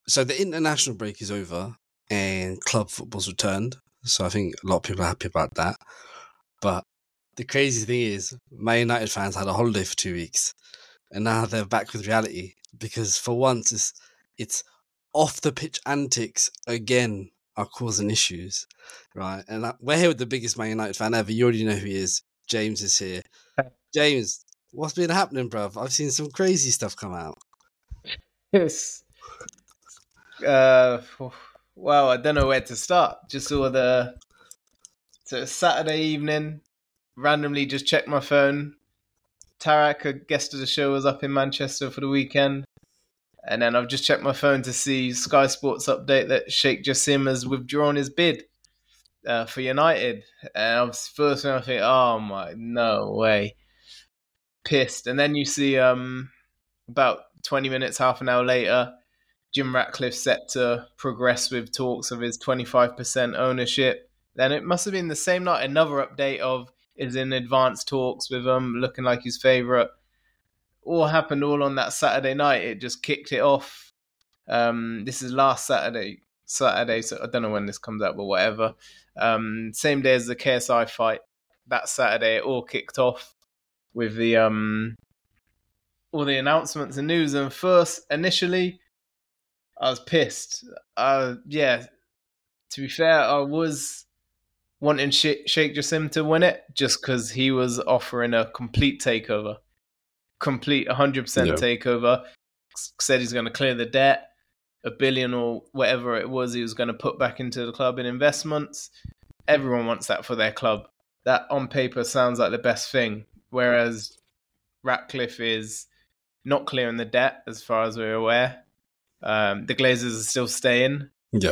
So the international break is over and club football's returned. So I think a lot of people are happy about that. But the crazy thing is, Man United fans had a holiday for 2 weeks, and now they're back with reality because for once it's off the pitch antics again are causing issues, right? And we're here with the biggest Man United fan ever. You already know who he is. James is here. James, what's been happening, bruv? I've seen some crazy stuff come out. Yes. Well, I don't know where to start. Just saw so Saturday evening, randomly just checked my phone. Tarak, a guest of the show, was up in Manchester for the weekend. And then I've just checked my phone to see Sky Sports update that Sheikh Jassim has withdrawn his bid for United. And first thing I think, oh my, no way. Pissed. And then you see about 20 minutes, half an hour later, Jim Ratcliffe set to progress with talks of his 25% ownership. Then it must have been the same night, another update of is in advanced talks with looking like his favourite. All happened all on that Saturday night. It just kicked it off. This is last Saturday, so I don't know when this comes out, but whatever. Same day as the KSI fight, that Saturday it all kicked off with the all the announcements and news. And first, initially, I was pissed. To be fair, I was wanting Sheikh Jassim to win it just because he was offering a complete takeover. Complete 100% takeover. Said he's going to clear the debt, $1 billion or whatever it was he was going to put back into the club in investments. Everyone wants that for their club. That on paper sounds like the best thing. Whereas Ratcliffe is not clearing the debt as far as we're aware. The Glazers are still staying. Yeah.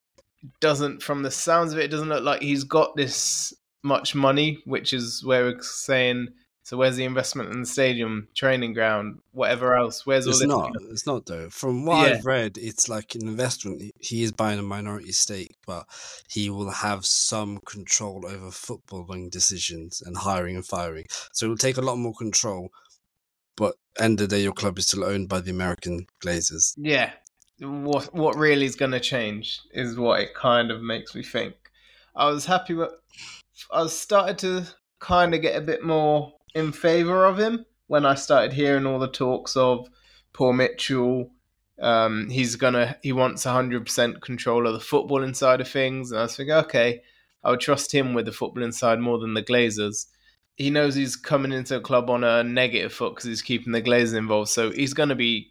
From the sounds of it, it doesn't look like he's got this much money, which is where we're saying, so where's the investment in the stadium, training ground, whatever else? Where's all this? It's not though. From what I've read, it's like an investment. He is buying a minority stake, but he will have some control over footballing decisions and hiring and firing. So it will take a lot more control. But end of the day, your club is still owned by the American Glazers. Yeah. What really is going to change is what it kind of makes me think. I was happy with... I started to kind of get a bit more in favour of him when I started hearing all the talks of Paul Mitchell. He wants 100% control of the footballing side of things. And I was thinking, okay, I would trust him with the footballing side more than the Glazers. He knows he's coming into a club on a negative foot because he's keeping the Glazers involved. So he's going to be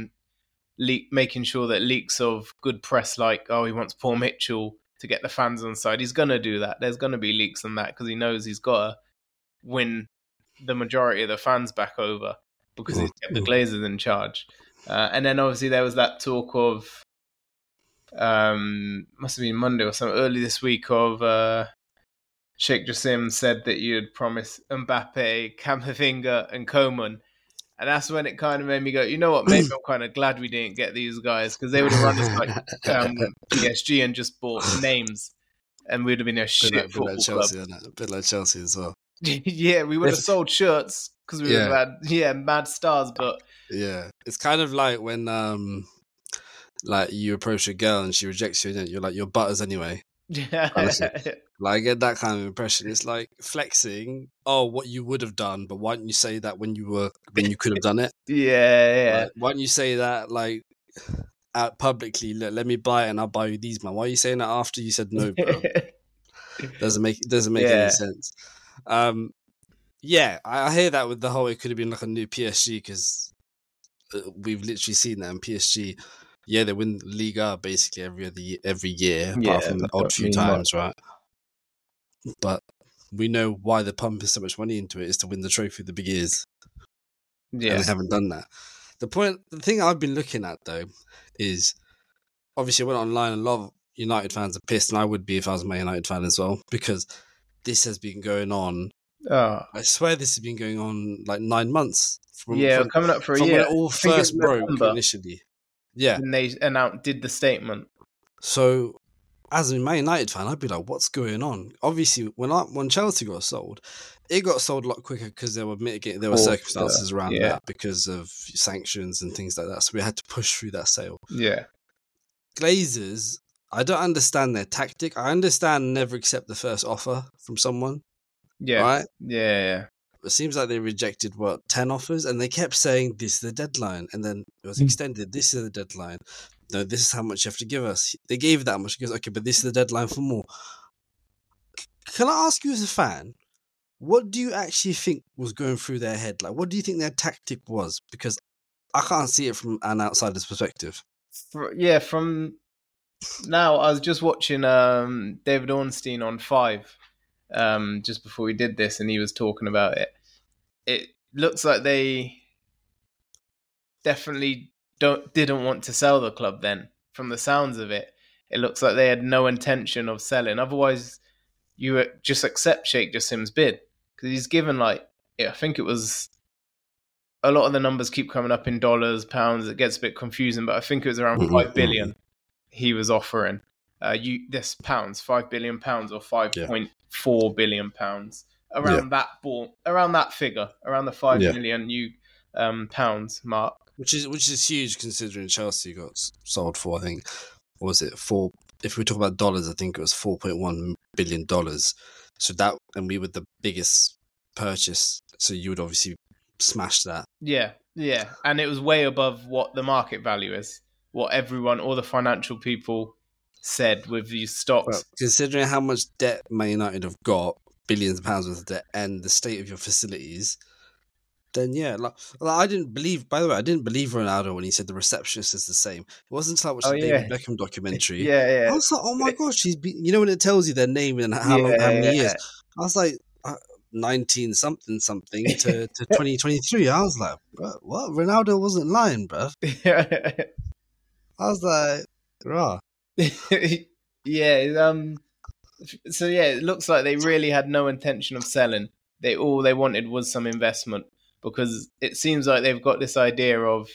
making sure that leaks of good press like, oh, he wants Paul Mitchell to get the fans on side. He's going to do that. There's going to be leaks on that because he knows he's got to win the majority of the fans back over because he's kept the Glazers in charge. And then obviously there was that talk of, must have been Monday or something, early this week of Sheikh Jassim said that you'd promised Mbappe, Camavinga and Coman. And that's when it kind of made me go, you know what, maybe I'm kind of glad we didn't get these guys because they would have run us like PSG and just bought names and we'd have been a shit football Chelsea, club. A bit like Chelsea as well. Yeah, we would have sold shirts because we would have had mad stars, but... Yeah, it's kind of like when like you approach a girl and she rejects you and you're like, you're butters anyway. Yeah. Honestly. Like, I get that kind of impression. It's like flexing, what you would have done, but why didn't you say that when you could have done it? Yeah. Like, why didn't you say that, like, out publicly, let me buy it and I'll buy you these, man? Why are you saying that after you said no, bro? Doesn't make any sense. I hear that with the whole, it could have been like a new PSG because we've literally seen that in PSG. Yeah, they win Liga basically every year, apart from the odd few times, right? But we know why they're pumping so much money into it is to win the trophy of the big years. Yeah, and they haven't done that. The thing I've been looking at though is obviously I went online and a lot of United fans are pissed, and I would be if I was a Man United fan as well, because this has been going on. I swear this has been going on like 9 months. Coming up for a year. From when it all first broke initially. Yeah. And they did the statement. So, as a Man United fan, I'd be like, what's going on? Obviously, when Chelsea got sold, it got sold a lot quicker because there were circumstances around that because of sanctions and things like that. So we had to push through that sale. Yeah. Glazers, I don't understand their tactic. I understand never accept the first offer from someone. Yeah. Right? Yeah. It seems like they rejected 10 offers, and they kept saying this is the deadline, and then it was extended. This is the deadline. No, this is how much you have to give us. They gave that much. He goes, okay, but this is the deadline for more. Can I ask you as a fan, what do you actually think was going through their head? Like, what do you think their tactic was? Because I can't see it from an outsider's perspective. From now, I was just watching David Ornstein on 5 just before we did this, and he was talking about it. It looks like they definitely didn't want to sell the club then. From the sounds of it, it looks like they had no intention of selling. Otherwise, you just accept Sheikh Jassim's bid, because he's given I think it was, a lot of the numbers keep coming up in dollars, pounds. It gets a bit confusing, but I think it was around 5 billion he was offering. This pounds, 5 billion pounds or 5.4 billion pounds, around that figure, around the 5 million pounds mark, which is huge considering Chelsea got sold for, I think, what was it, 4? If we talk about dollars, I think it was $4.1 billion. So that, and we were the biggest purchase, so you would obviously smash that. Yeah, and it was way above what the market value is, what everyone, all the financial people said with these stocks. Well, considering how much debt Man United have got, billions of pounds worth of debt, and the state of your facilities, then I didn't believe. By the way, I didn't believe Ronaldo when he said the receptionist is the same. It wasn't until I watched the David Beckham documentary. I was like, oh my gosh, when it tells you their name and how many years. I was like, 19 something to 2023. I was like, what? Ronaldo wasn't lying, bruv. I was like, rah. So it looks like they really had no intention of selling. All they wanted was some investment, because it seems like they've got this idea of,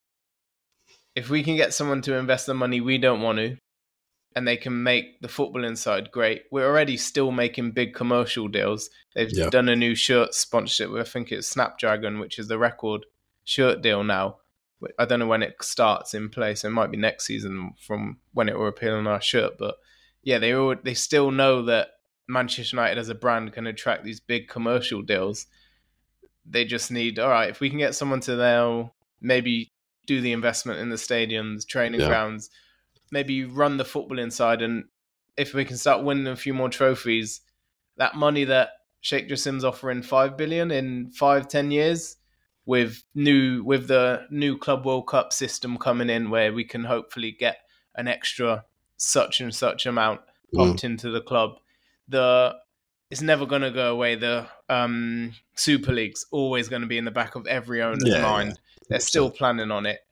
if we can get someone to invest the money we don't want to, and they can make the footballing side great. We're already still making big commercial deals. They've done a new shirt sponsorship with, I think it's Snapdragon, which is the record shirt deal now. I don't know when it starts in place. It might be next season from when it will appear on our shirt. But they still know that Manchester United as a brand can attract these big commercial deals. They just need, all right, if we can get someone to now maybe do the investment in the stadiums, training grounds, maybe run the football inside, and if we can start winning a few more trophies, that money that Sheikh Jassim's offering, 5 billion in 5-10 years, with the new Club World Cup system coming in, where we can hopefully get an extra such and such amount pumped into the club. It's never going to go away. The Super League's always going to be in the back of every owner's mind. They're still planning on it.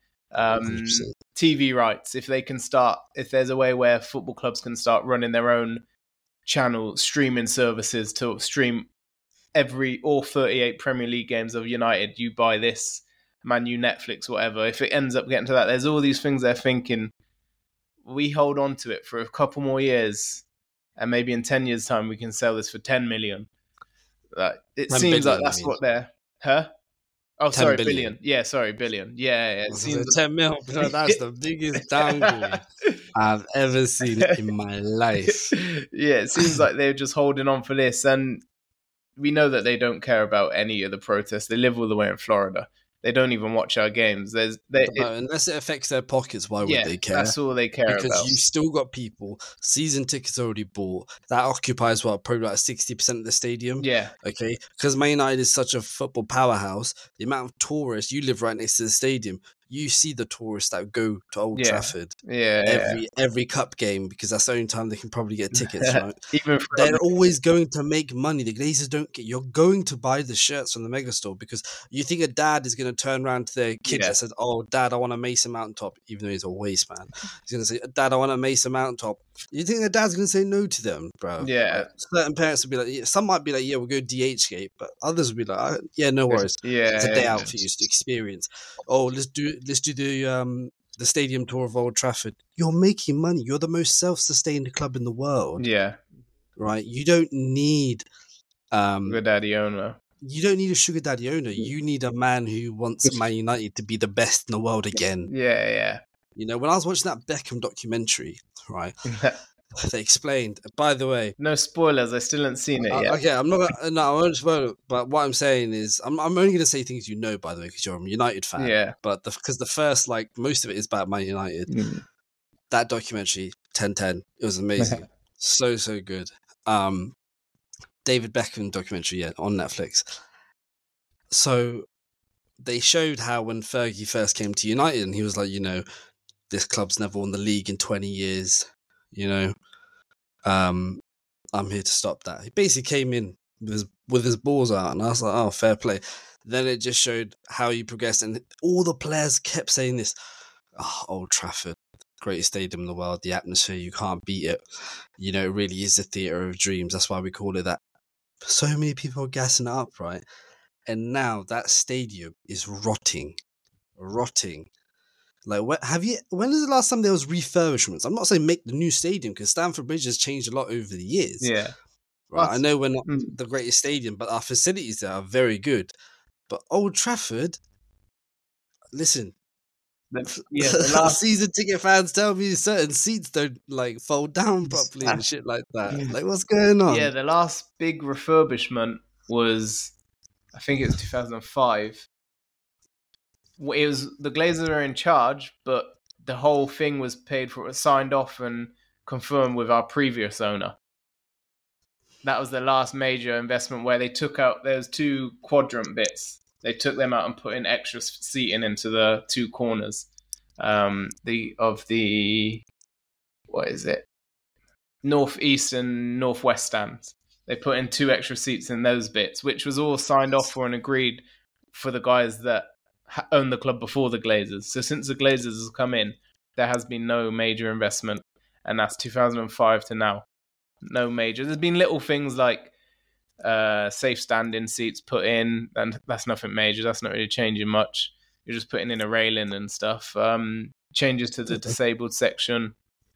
TV rights, if there's a way where football clubs can start running their own channel streaming services to stream all 38 Premier League games of United, you buy this, Man U, Netflix, whatever. If it ends up getting to that, there's all these things they're thinking, we hold on to it for a couple more years, and maybe in 10 years' time we can sell this for 10 million. It seems like that's what they're... Huh? Oh, sorry, billion. Yeah, sorry, billion. Yeah. It seems 10 mil. That's the biggest downgrade I've ever seen in my life. Yeah, it seems like they're just holding on for this, and we know that they don't care about any of the protests. They live all the way in Florida. They don't even watch our games. Unless it affects their pockets, why would they care? That's all they care about. Because you've still got people, season tickets already bought, that occupies probably like 60% of the stadium. Yeah. Okay. Because Man United is such a football powerhouse, the amount of tourists, you live right next to the stadium, you see the tourists that go to Old Trafford every cup game, because that's the only time they can probably get tickets, right? They're always going to make money. The Glazers don't get. You're going to buy the shirts from the megastore because you think a dad is going to turn around to their kid that says, "Oh, Dad, I want a Mason Mountaintop," even though he's a waste man. He's going to say, "Dad, I want a Mason Mountaintop." You think the dad's going to say no to them, bro? Yeah. Like, certain parents will be like, some might be like, "Yeah, we'll go DH gate," but others will be like, "Yeah, no worries. It's a day out for you to experience." Oh, let's do the stadium tour of Old Trafford. You're making money. You're the most self-sustained club in the world. Yeah. Right? You don't need sugar daddy owner. You don't need a sugar daddy owner. You need a man who wants Man United to be the best in the world again. Yeah. You know, when I was watching that Beckham documentary, right, they explained, by the way... No spoilers, I still haven't seen it yet. Okay, I won't spoil it, but what I'm saying is, I'm only going to say things you know, by the way, because you're a United fan. Yeah. But because the first, like, most of it is about Man United. That documentary, 10/10, it was amazing. so good. David Beckham documentary, on Netflix. So they showed how when Fergie first came to United, and he was like, you know, this club's never won the league in 20 years, you know. I'm here to stop that. He basically came in with his balls out, and I was like, oh, fair play. Then it just showed how he progressed, and all the players kept saying this, Old Trafford, greatest stadium in the world, the atmosphere, you can't beat it. You know, it really is the theatre of dreams. That's why we call it that. So many people are gassing it up, right? And now that stadium is rotting. Like, when is the last time there was refurbishments? I'm not saying make the new stadium, because Stamford Bridge has changed a lot over the years. Yeah. Right. I know we're not the greatest stadium, but our facilities there are very good. But Old Trafford, listen. The last season ticket fans tell me certain seats don't like fold down properly and shit like that. Like, what's going on? Yeah, the last big refurbishment was, I think it was 2005. It was the Glazers are in charge, but the whole thing was paid for, signed off and confirmed with our previous owner. That was the last major investment where they took out, there's 2 quadrant bits. They took them out and put in extra seating into the 2 corners northeast and northwest stands. They put in 2 extra seats in those bits, which was all signed off for and agreed for the guys that owned the club before the Glazers. So since the Glazers has come in, there has been no major investment, and that's 2005 to now. No major. There's been little things like safe standing seats put in, and that's nothing major. That's not really changing much. You're just putting in a railing and stuff. Changes to the disabled section.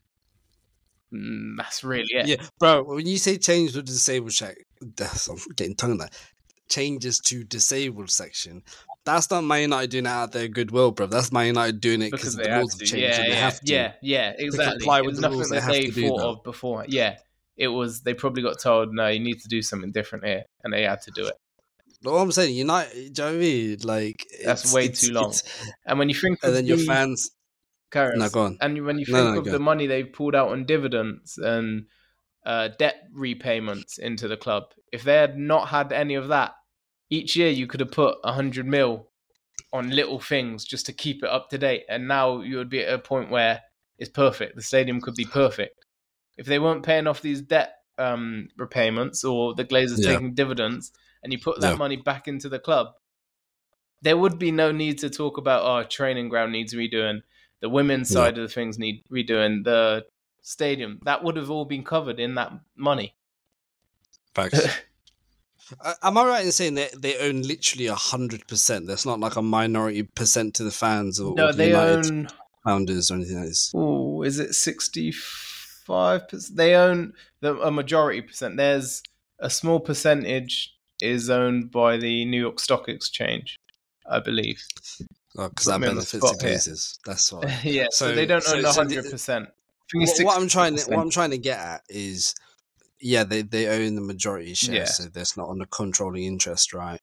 That's really it. Yeah, bro, when you say change to the disabled section, I'm getting tongue that. Changes to disabled section. That's not Man United doing it out of their goodwill, bro. That's Man United doing it because the rules have changed and they have to. Yeah, exactly. To comply with the rules, they thought of before. Yeah, it was. They probably got told, no, you need to do something different here, and they had to do it. But what I'm saying, United, do you know what I mean? Like, that's way too long. And when you think, and then your fans. No, go on. And when you think of the money they've pulled out on dividends and debt repayments into the club, if they had not had any of that, each year you could have put 100 mil on little things just to keep it up to date. And now you would be at a point where it's perfect. The stadium could be perfect. If they weren't paying off these debt repayments or the Glazers taking dividends, and you put that money back into the club, there would be no need to talk about, our training ground needs redoing. The women's side of the things need redoing. The stadium, that would have all been covered in that money. Facts. Am I right in saying that they own literally 100%? That's not like a minority percent to the fans or no, they own founders or anything like this. Oh, is it 65%? They own a majority percent. There's a small percentage is owned by the New York Stock Exchange, I believe. Because that benefits the Glazers. That's why. Yeah, so they don't own 100%. What I'm trying to get at is, they own the majority share, so that's not on the controlling interest, right?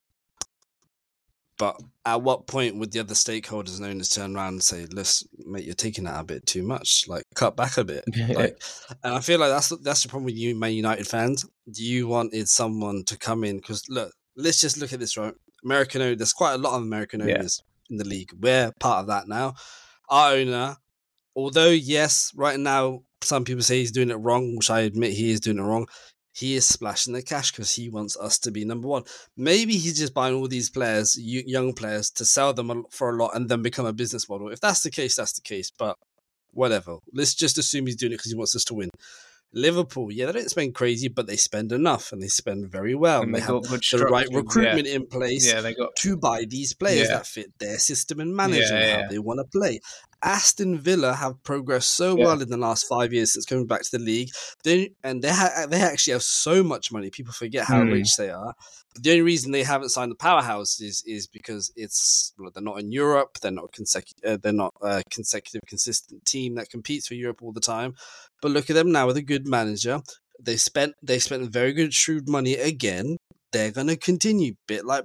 But at what point would the other stakeholders and owners turn around and say, "Listen, mate, you're taking that a bit too much. Like, cut back a bit." And I feel like that's the problem with you, Man United fans. You wanted someone to come in because look, let's just look at this, right? American owners. There's quite a lot of American owners in the league. We're part of that now. Our owner, although yes, right now some people say he's doing it wrong, which I admit he is doing it wrong. He is splashing the cash because he wants us to be number one. Maybe he's just buying all these players, young players, to sell them for a lot and then become a business model. If that's the case, that's the case. But whatever. Let's just assume he's doing it because he wants us to win. Liverpool, they don't spend crazy, but they spend enough and they spend very well. And they have the right recruitment in place to buy these players that fit their system and manage and how they want to play. Aston Villa have progressed so well in the last 5 years since coming back to the league. They actually have so much money. People forget how rich they are. But the only reason they haven't signed the powerhouse is because they're not in Europe. They're not a consecutive, consistent team that competes for Europe all the time. But look at them now with a good manager. They spent very good, shrewd money again. They're going to continue, bit like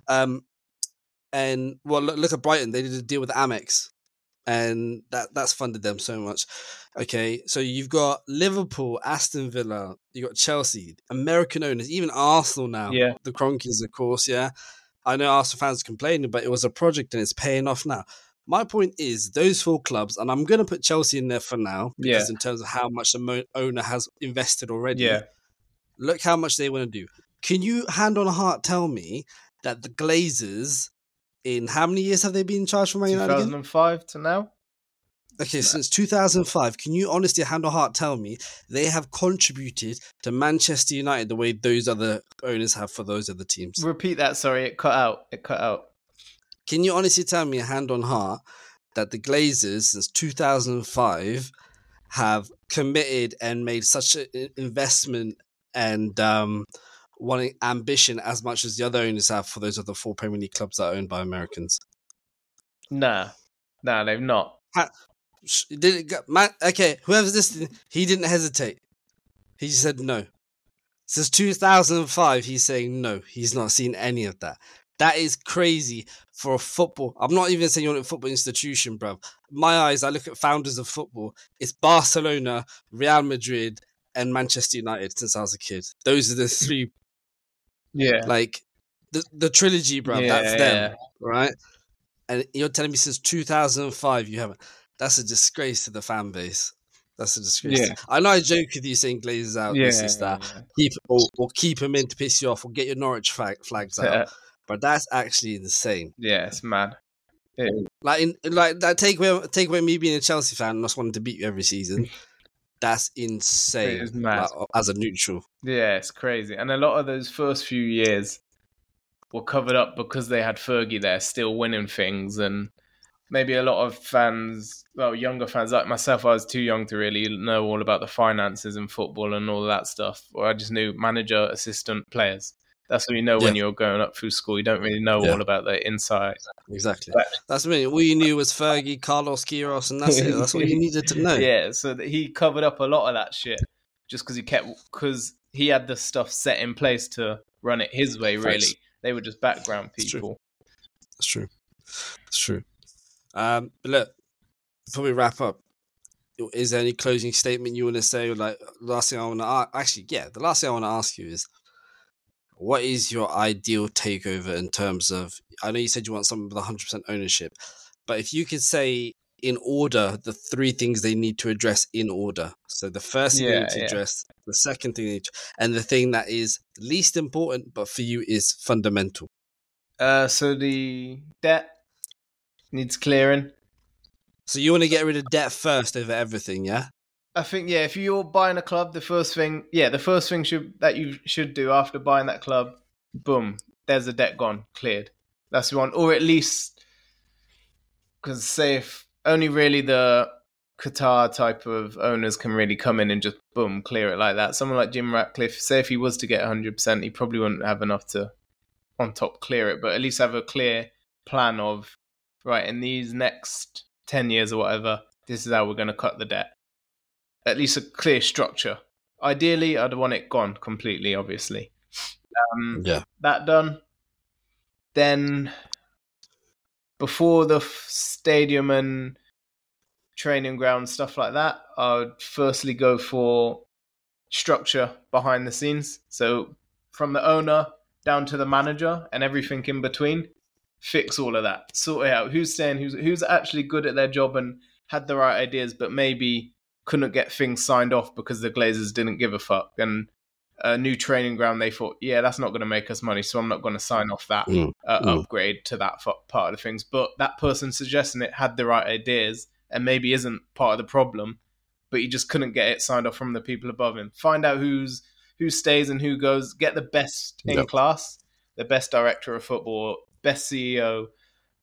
and well, look at Brighton. They did a deal with Amex. And that's funded them so much. Okay, so you've got Liverpool, Aston Villa, you got Chelsea, American owners, even Arsenal now. Yeah. The Cronkies, of course, yeah. I know Arsenal fans complaining, but it was a project and it's paying off now. My point is, those 4 clubs, and I'm going to put Chelsea in there for now, because in terms of how much the owner has invested already, look how much they want to do. Can you, hand on heart, tell me that the Glazers, in how many years have they been in charge for Man United? 2005 to now. Okay, since 2005, can you honestly, hand on heart, tell me they have contributed to Manchester United the way those other owners have for those other teams? Repeat that, sorry, it cut out. Can you honestly tell me, hand on heart, that the Glazers, since 2005, have committed and made such an investment and wanting ambition as much as the other owners have for those other 4 Premier League clubs that are owned by Americans? Nah, they've not. Okay, whoever's listening, he didn't hesitate. He just said no. Since 2005, he's saying no. He's not seen any of that. That is crazy for a football. I'm not even saying you're a football institution, bro. My eyes, I look at founders of football. It's Barcelona, Real Madrid, and Manchester United since I was a kid. Those are the 3. Yeah. Like, the trilogy, bro. That's them, right? And you're telling me since 2005 you haven't. That's a disgrace to the fan base. That's a disgrace. Yeah. I know I joke with you saying Glazers out, this is that. Or keep them in to piss you off, or get your Norwich flags out. But that's actually insane. Yeah, it's mad. Take away me being a Chelsea fan and us wanting to beat you every season. That's insane. It is mad. As a neutral. Yeah, it's crazy. And a lot of those first few years were covered up because they had Fergie there still winning things, and maybe a lot of fans, well, younger fans like myself, I was too young to really know all about the finances in football and all that stuff. Or I just knew manager, assistant, players. That's what you know when you're going up through school. You don't really know all about the inside. Exactly. That's what I mean. All you knew was Fergie, Carlos Queiroz, and that's it. That's what you needed to know. Yeah, so he covered up a lot of that shit just because he had the stuff set in place to run it his way, really. They were just background people. That's true. But look, before we wrap up, is there any closing statement you want to say? Like, the last thing I want to ask you is, what is your ideal takeover in terms of, I know you said you want something with 100% ownership, but if you could say in order, the 3 things they need to address in order. So the first thing they need to address, the second thing and the thing that is least important, but for you is fundamental. So the debt needs clearing. So you want to get rid of debt first over everything, yeah? I think, if you're buying a club, the first thing that you should do after buying that club, boom, there's the debt gone, cleared. That's one. Or at least, because say if only really the Qatar type of owners can really come in and just, boom, clear it like that. Someone like Jim Ratcliffe, say if he was to get 100%, he probably wouldn't have enough to, on top, clear it. But at least have a clear plan of, right, in these next 10 years or whatever, this is how we're going to cut the debt. At least a clear structure. Ideally, I'd want it gone completely, obviously. That done. Then, before the stadium and training ground, stuff like that, I would firstly go for structure behind the scenes. So, from the owner down to the manager and everything in between, fix all of that. Sort it out. Who's actually good at their job and had the right ideas, but maybe couldn't get things signed off because the Glazers didn't give a fuck. And a new training ground, they thought, that's not going to make us money, so I'm not going to sign off that upgrade to that part of things. But that person suggesting it had the right ideas and maybe isn't part of the problem, but he just couldn't get it signed off from the people above him. Find out who stays and who goes. Get the best in class, the best director of football, best CEO,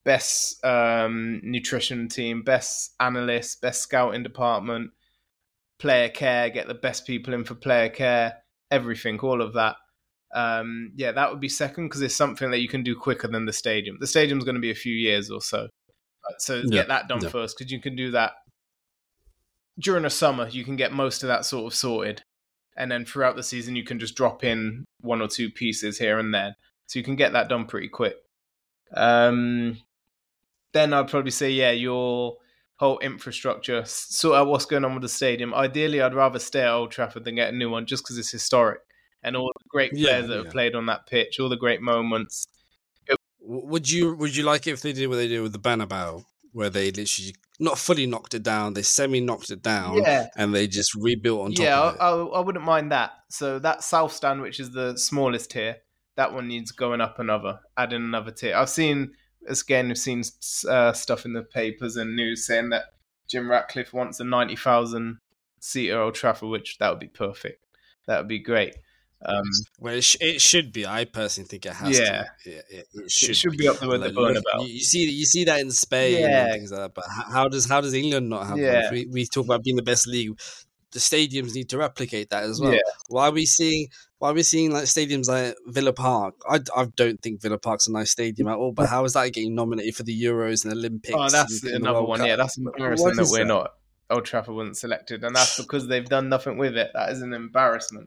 best nutrition team, best analysts, best scouting department, player care, get the best people in for player care, everything, all of that. That would be second because it's something that you can do quicker than the stadium. The stadium's going to be a few years or so. So get that done first because you can do that during the summer. You can get most of that sort of sorted. And then throughout the season, you can just drop in 1 or 2 pieces here and there. So you can get that done pretty quick. Then I'd probably say, your whole infrastructure, sort out what's going on with the stadium. Ideally, I'd rather stay at Old Trafford than get a new one just because it's historic. And all the great players that have played on that pitch, all the great moments. Would you like it if they did what they did with the Bernabeu, where they literally not fully knocked it down, they semi-knocked it down, and they just rebuilt on top of it? I wouldn't mind that. So that South Stand, which is the smallest tier, that one needs going up adding another tier. I've seen stuff in the papers and news saying that Jim Ratcliffe wants a 90,000 seater Old Trafford, which that would be perfect. That would be great. Well, it should be. I personally think it has to. It should be up there with the Bernabeu. You see that in Spain and things like that. But how does England not have one? We talk about being the best league. The stadiums need to replicate that as well. Yeah. Why are we seeing like stadiums like Villa Park? I don't think Villa Park's a nice stadium at all. But how is that getting nominated for the Euros and Olympics? Oh, that's another one. Yeah, that's embarrassing that we're not. Old Trafford wasn't selected, and that's because they've done nothing with it. That is an embarrassment.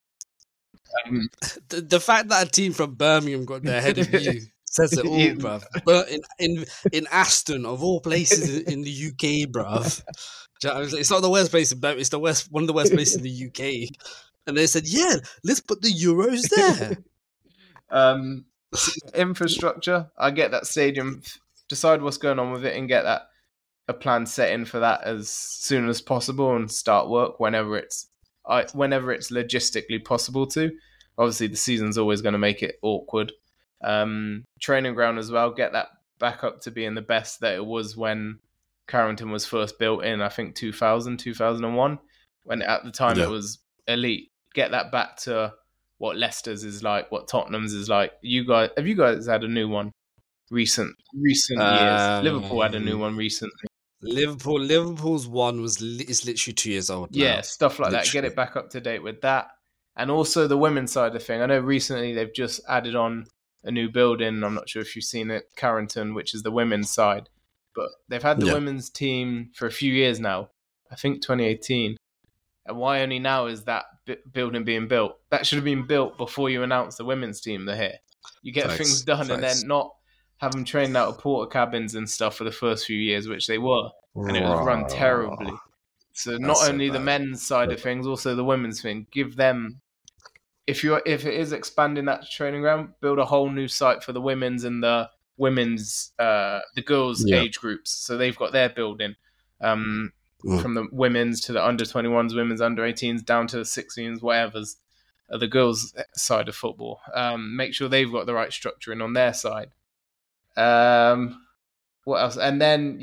The fact that a team from Birmingham got there ahead of you says it all, bruv. But in Aston, of all places in the UK, bruv, it's not the worst place in Birmingham. It's one of the worst places in the UK. And they said, let's put the Euros there. Infrastructure, I get that stadium. Decide what's going on with it and get a plan set in for that as soon as possible and start work whenever it's logistically possible to. Obviously, the season's always going to make it awkward. Training ground as well, get that back up to being the best that it was when Carrington was first built in, I think 2001, when at the time it was elite. Get that back to what Leicester's is like, what Tottenham's is like. Have you guys had a new one recent years? Liverpool had a new one recently. Liverpool's one is literally 2 years old now. Yeah, stuff like that. Get it back up to date with that. And also the women's side of thing. I know recently they've just added on a new building. I'm not sure if you've seen it, Carrington, which is the women's side. But they've had the women's team for a few years now. I think 2018. And why only now is that building being built? That should have been built before you announced the women's team they're here. You get things done and then not have them trained out of porter cabins and stuff for the first few years, which they were. And it was run terribly. So not only the men's side of things, also the women's thing. Give them, if it is expanding that training ground, build a whole new site for the women's and the girls' age groups. So they've got their building. From the women's to the under 21s, women's under 18s, down to the 16s, whatever's the girls' side of football. Make sure they've got the right structuring on their side. What else? And then,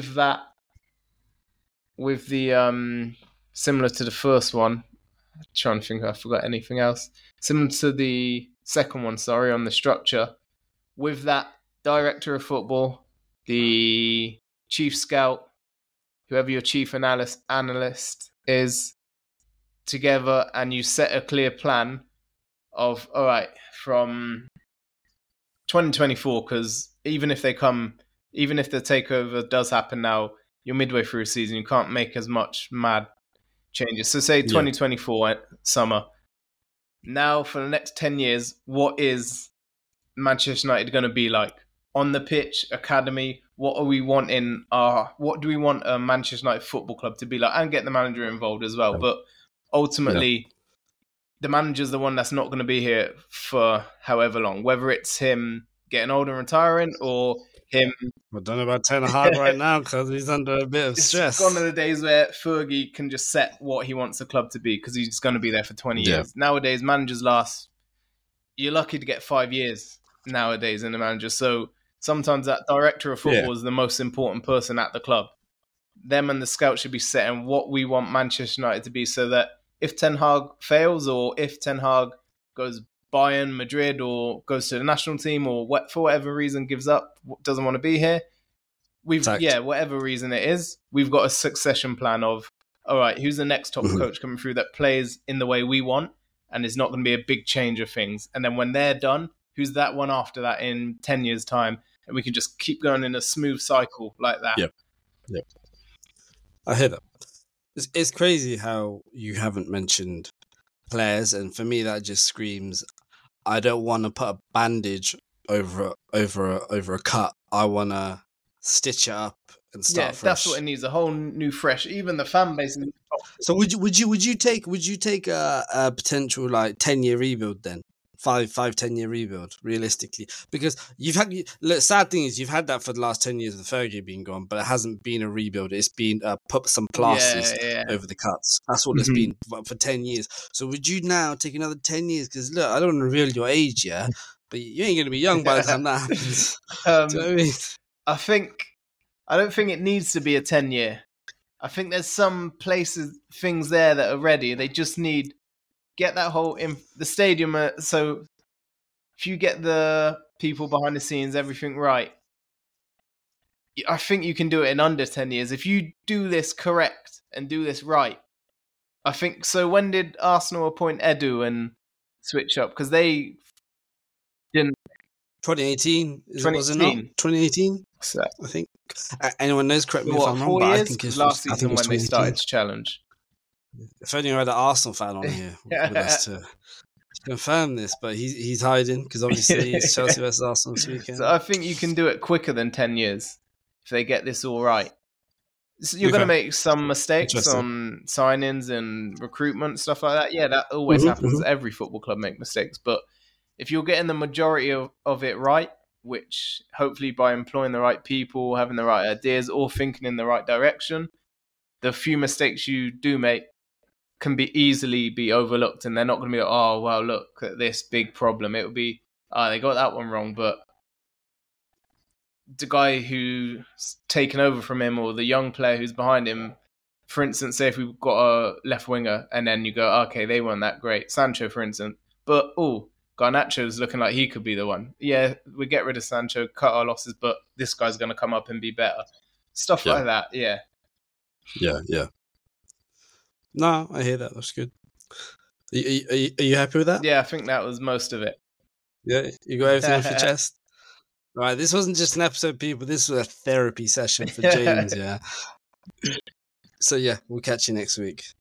with the similar to the first one, I'm trying to think if I forgot anything else. Similar to the second one, on the structure. With that director of football, the chief scout, whoever your chief analyst is, together, and you set a clear plan of, all right, from 2024, because even if the takeover does happen now, you're midway through a season, you can't make as much mad changes. So say 2024 summer. Now for the next 10 years, what is Manchester United going to be like? On the pitch, academy, what do we want a Manchester United football club to be like? And get the manager involved as well. But ultimately, the manager's the one that's not going to be here for however long. Whether it's him getting old and retiring or him... I don't know about Ten Hag right now because he's under a bit of stress. It's gone are the days where Fergie can just set what he wants the club to be because he's going to be there for 20 years. Nowadays, managers last... You're lucky to get 5 years nowadays in the manager. So sometimes that director of football is the most important person at the club. Them and the scout should be setting what we want Manchester United to be so that if Ten Hag fails or if Ten Hag goes Bayern, Madrid, or goes to the national team or for whatever reason gives up, doesn't want to be here, whatever reason it is, we've got a succession plan of, all right, who's the next top coach coming through that plays in the way we want and is not going to be a big change of things. And then when they're done, who's that one after that in 10 years' time? And we can just keep going in a smooth cycle like that. Yep. I hear that. It's crazy how you haven't mentioned players, and for me that just screams, I don't want to put a bandage over a cut. I want to stitch it up and start fresh. That's what it needs, a whole new fresh. Even the fan base. So would you take a potential like 10-year rebuild then? 10-year rebuild realistically, because the sad thing is you've had that for the last 10 years with Fergie being gone, but it hasn't been a rebuild. It's been put some plasters over the cuts. That's all it's been for 10 years. So would you now take another 10 years? Because look, I don't want to reveal your age, but you ain't going to be young by the time that happens. Do you know what I mean? I don't think it needs to be a 10-year. I think there's some things there that are ready. They just need get that whole the stadium. So if you get the people behind the scenes, everything right, I think you can do it in under 10 years. If you do this correct and do this right, I think so. When did Arsenal appoint Edu and switch up? Because they didn't. 2018. Was it not? 2018? So, I think. Anyone knows, correct me if I'm wrong. 4 years? I think it's last season when they started to challenge. If only I had an Arsenal fan on here with us to confirm this, but he's hiding because obviously it's Chelsea versus Arsenal this weekend. So I think you can do it quicker than 10 years if they get this all right. So you're going to make some mistakes on signings and recruitment, stuff like that. Yeah, that always happens. Every football club make mistakes. But if you're getting the majority of it right, which hopefully by employing the right people, having the right ideas, or thinking in the right direction, the few mistakes you do make can easily be overlooked, and they're not going to be like, oh, well, look at this big problem. It would be, they got that one wrong, but the guy who's taken over from him or the young player who's behind him, for instance, say if we've got a left winger and then you go, okay, they weren't that great. Sancho, for instance. But, Garnacho's looking like he could be the one. Yeah, we get rid of Sancho, cut our losses, but this guy's going to come up and be better. Stuff like that, yeah. Yeah. No, I hear that. That's good. Are you happy with that? Yeah, I think that was most of it. Yeah, you got everything off your chest? All right, this wasn't just an episode, people. This was a therapy session for James, yeah. So, yeah, we'll catch you next week.